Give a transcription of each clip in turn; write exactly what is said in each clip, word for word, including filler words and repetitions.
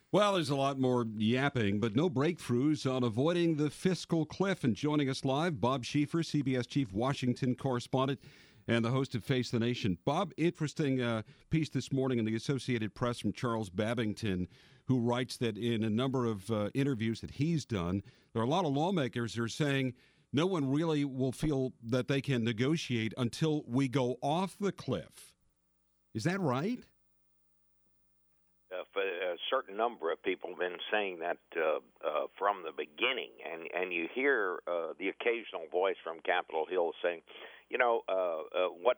Well, there's a lot more yapping, but no breakthroughs on avoiding the fiscal cliff. And joining us live, Bob Schieffer, C B S Chief Washington correspondent and the host of Face the Nation. Bob, interesting uh, piece this morning in the Associated Press from Charles Babington, who writes that in a number of uh, interviews that he's done, there are a lot of lawmakers who are saying no one really will feel that they can negotiate until we go off the cliff. Is that right? Uh, for a certain number of people have been saying that uh, uh, from the beginning, and, and you hear uh, the occasional voice from Capitol Hill saying, you know, uh, uh, what?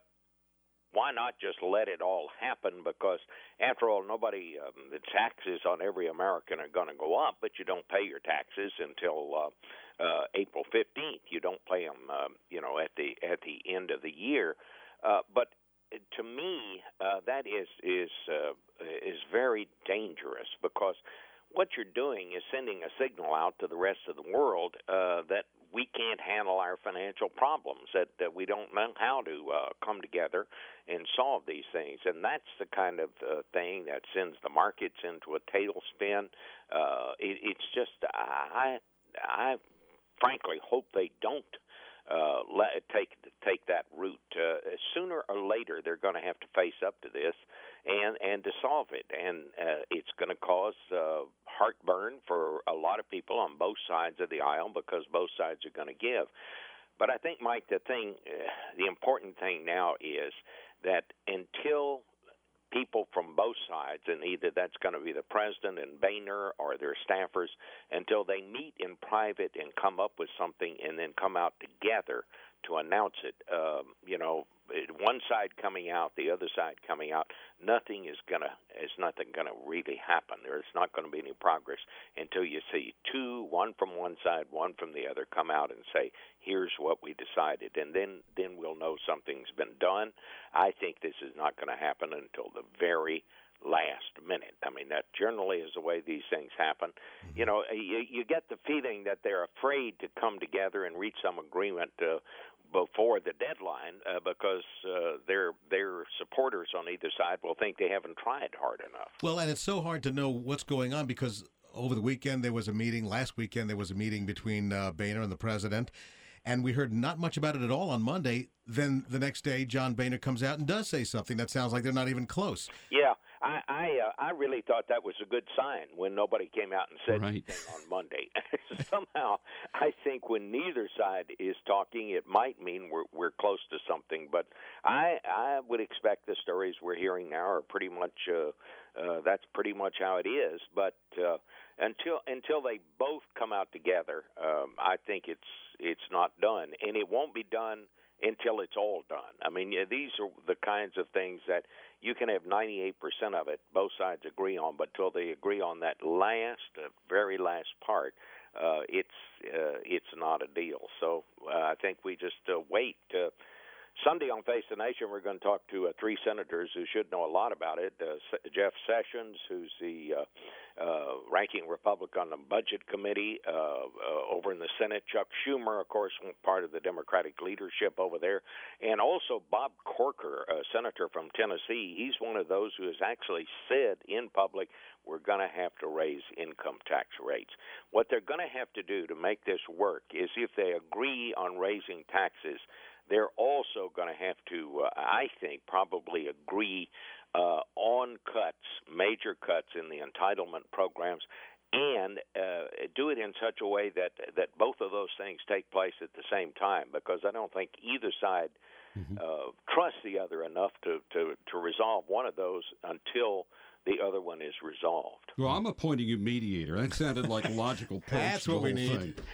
Why not just let it all happen? Because after all, nobody, um, the taxes on every American are going to go up, but you don't pay your taxes until uh, uh, April fifteenth. You don't pay them, uh, you know, at the at the end of the year. Uh, but to me, uh, that is is uh, is very dangerous, because what you're doing is sending a signal out to the rest of the world uh, that we can't handle our financial problems, that, that we don't know how to uh, come together and solve these things. And that's the kind of uh, thing that sends the markets into a tailspin. Uh, it, it's just, I, I frankly hope they don't Uh, let, take take that route. Uh, sooner or later, they're going to have to face up to this and and to solve it, and uh, it's going to cause uh, heartburn for a lot of people on both sides of the aisle, because both sides are going to give. But I think, Mike, the thing, uh, the important thing now is that until people from both sides, and either that's going to be the president and Boehner or their staffers, until they meet in private and come up with something and then come out together to announce it, um, you know, one side coming out, the other side coming out, nothing is going to, is nothing going to really happen. There's not going to be any progress until you see two, one from one side, one from the other, come out and say, here's what we decided. And then, then we'll know something's been done. I think this is not going to happen until the very last minute. I mean, that generally is the way these things happen. Mm-hmm. You know, you, you get the feeling that they're afraid to come together and reach some agreement uh, before the deadline uh, because uh, their their supporters on either side will think they haven't tried hard enough. Well, and it's so hard to know what's going on, because over the weekend there was a meeting, last weekend there was a meeting between uh, Boehner and the president, and we heard not much about it at all on Monday. Then the next day, John Boehner comes out and does say something that sounds like they're not even close. Yeah. I I, uh, I really thought that was a good sign when nobody came out and said right. anything on Monday. Somehow, I think when neither side is talking, it might mean we're we're close to something. But I I would expect the stories we're hearing now are pretty much uh, uh, that's pretty much how it is. But uh, until until they both come out together, um, I think it's it's not done, and it won't be done until it's all done. I mean, yeah, these are the kinds of things that you can have ninety-eight percent of it both sides agree on, but till they agree on that last, uh, very last part, uh, it's uh, it's not a deal. So uh, I think we just uh, wait. Uh, Sunday on Face the Nation, we're going to talk to uh, three senators who should know a lot about it. Uh, Jeff Sessions, who's the uh, uh, ranking Republican on the Budget Committee uh, uh, over in the Senate. Chuck Schumer, of course, part of the Democratic leadership over there. And also Bob Corker, a senator from Tennessee. He's one of those who has actually said in public, we're going to have to raise income tax rates. What they're going to have to do to make this work is, if they agree on raising taxes, they're also going to have to, uh, I think, probably agree uh, on cuts, major cuts in the entitlement programs, and uh, do it in such a way that, that both of those things take place at the same time, because I don't think either side mm-hmm. uh, trusts the other enough to, to, to resolve one of those until the other one is resolved. Well, I'm appointing you mediator. That sounded like a logical approach. That's what we need. Thing.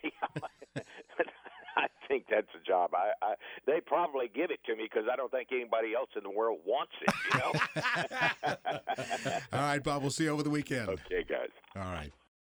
I think that's a job. I, I they probably give it to me because I don't think anybody else in the world wants it. You know. All right, Bob. We'll see you over the weekend. Okay, guys. All right.